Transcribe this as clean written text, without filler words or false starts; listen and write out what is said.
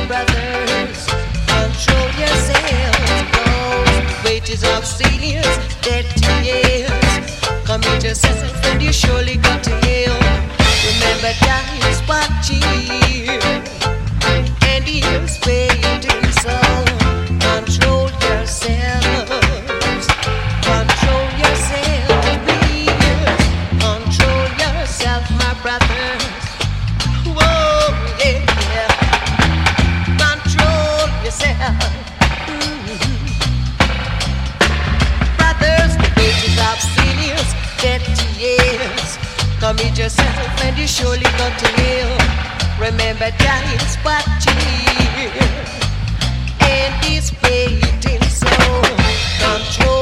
brothers, control yourselves. Those wages of seniors, 30 years. Commit yourself and you surely got to heal. Remember, God is watching and He is waiting. So control yourselves, control yourselves, please. Control yourself, my brothers. Whoa, yeah, yeah. Control yourself. Brothers, the wages of seniors, 30 years. Commit yourself and you surely got to heal. Remember, God is watching and He's waiting. So control